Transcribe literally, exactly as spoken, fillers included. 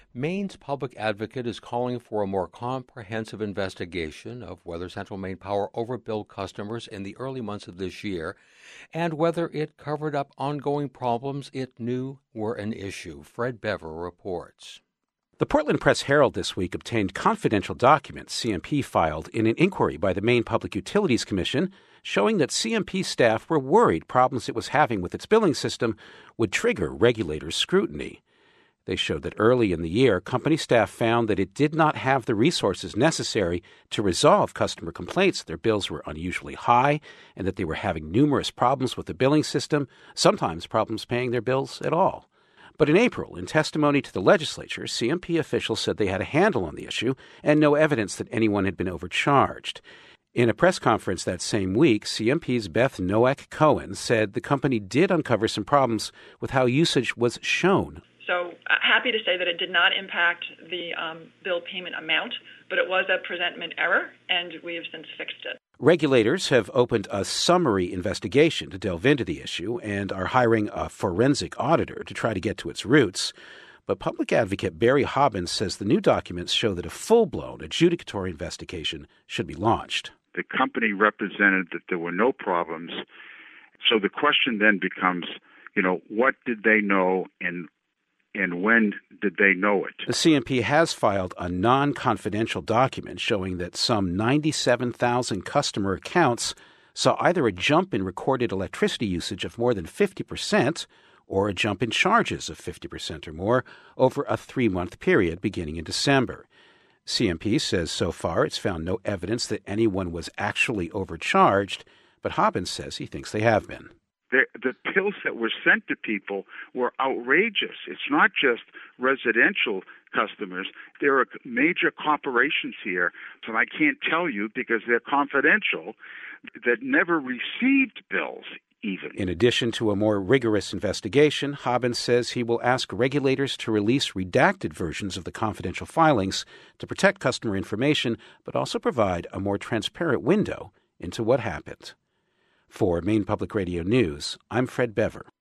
Maine's public advocate is calling for a more comprehensive investigation of whether Central Maine Power overbilled customers in the early months of this year and whether it covered up ongoing problems it knew were an issue. Fred Bever reports. The Portland Press-Herald this week obtained confidential documents C M P filed in an inquiry by the Maine Public Utilities Commission showing that C M P staff were worried problems it was having with its billing system would trigger regulators' scrutiny. They showed that early in the year, company staff found that it did not have the resources necessary to resolve customer complaints. Their bills were unusually high and that they were having numerous problems with the billing system, sometimes problems paying their bills at all. But in April, in testimony to the legislature, C M P officials said they had a handle on the issue and no evidence that anyone had been overcharged. In a press conference that same week, C M P's Beth Noack-Cohen said the company did uncover some problems with how usage was shown. So uh, happy to say that it did not impact the um, bill payment amount, but it was a presentment error, and we have since fixed it. Regulators have opened a summary investigation to delve into the issue and are hiring a forensic auditor to try to get to its roots. But public advocate Barry Hobbins says the new documents show that a full-blown adjudicatory investigation should be launched. The company represented that there were no problems. So the question then becomes, you know, what did they know and and when did they know it? The C M P has filed a non-confidential document showing that some ninety-seven thousand customer accounts saw either a jump in recorded electricity usage of more than fifty percent or a jump in charges of fifty percent or more over a three-month period beginning in December. C M P says so far it's found no evidence that anyone was actually overcharged, but Hobbins says he thinks they have been. The, the bills that were sent to people were outrageous. It's not just residential customers. There are major corporations here, and I can't tell you because they're confidential, that never received bills even. In addition to a more rigorous investigation, Hobbins says he will ask regulators to release redacted versions of the confidential filings to protect customer information, but also provide a more transparent window into what happened. For Maine Public Radio News, I'm Fred Bever.